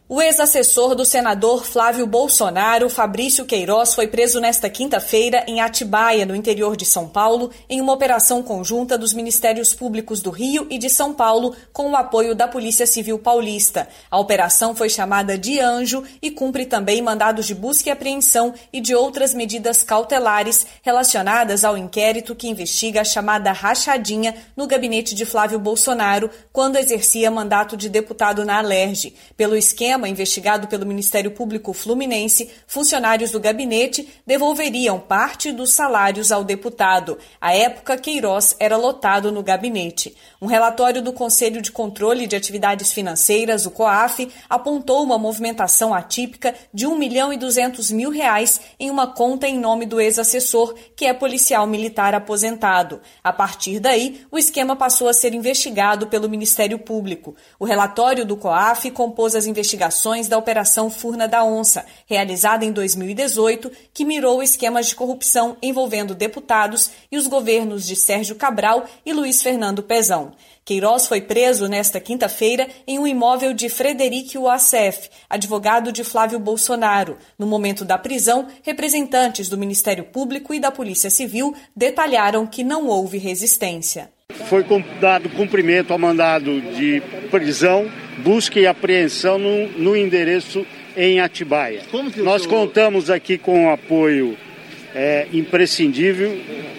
O ex-assessor do senador Flávio Bolsonaro, Fabrício Queiroz, foi preso nesta quinta-feira em Atibaia, no interior de São Paulo, em uma operação conjunta dos Ministérios Públicos do Rio e de São Paulo, com o apoio da Polícia Civil Paulista. A operação foi chamada de Anjo e cumpre também mandados de busca e apreensão e de outras medidas cautelares relacionadas ao inquérito que investiga a chamada rachadinha no gabinete de Flávio Bolsonaro, quando exercia mandato de deputado na Alerj. Pelo esquema investigado pelo Ministério Público Fluminense, funcionários do gabinete devolveriam parte dos salários ao deputado. À época, Queiroz era lotado no gabinete. Um relatório do Conselho de Controle de Atividades Financeiras, o COAF, apontou uma movimentação atípica de R$1.200.000 em uma conta em nome do ex-assessor, que é policial militar aposentado. A partir daí, o esquema passou a ser investigado pelo Ministério Público. O relatório do COAF compôs as investigações da Operação Furna da Onça, realizada em 2018, que mirou esquemas de corrupção envolvendo deputados e os governos de Sérgio Cabral e Luiz Fernando Pezão. Queiroz foi preso nesta quinta-feira em um imóvel de Frederico Assef, advogado de Flávio Bolsonaro. No momento da prisão, representantes do Ministério Público e da Polícia Civil detalharam que não houve resistência. Foi dado cumprimento ao mandado de prisão, busca e apreensão no endereço em Atibaia. Nós contamos aqui com o apoio imprescindível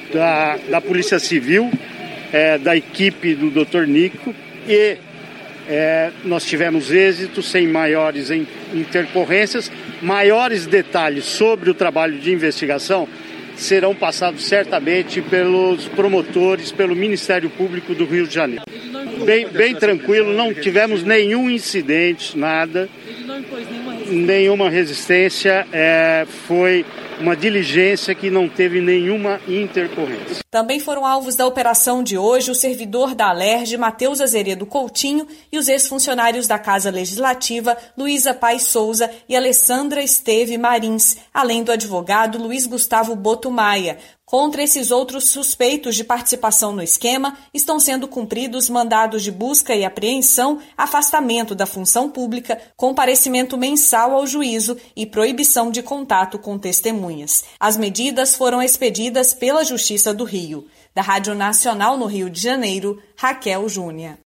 da Polícia Civil, da equipe do Dr. Nico, e nós tivemos êxito sem maiores intercorrências. Maiores detalhes sobre o trabalho de investigação serão passados certamente pelos promotores, pelo Ministério Público do Rio de Janeiro. Bem tranquilo, não tivemos nenhum incidente, nada, nenhuma resistência, foi uma diligência que não teve nenhuma intercorrência. Também foram alvos da operação de hoje o servidor da Alerj, Matheus Azeredo Coutinho, e os ex-funcionários da Casa Legislativa, Luísa Paz Souza e Alessandra Esteve Marins, além do advogado Luiz Gustavo Boto Maia. Contra esses outros suspeitos de participação no esquema, estão sendo cumpridos mandados de busca e apreensão, afastamento da função pública, comparecimento mensal ao juízo e proibição de contato com testemunhas. As medidas foram expedidas pela Justiça do Rio. Da Rádio Nacional no Rio de Janeiro, Raquel Júnior.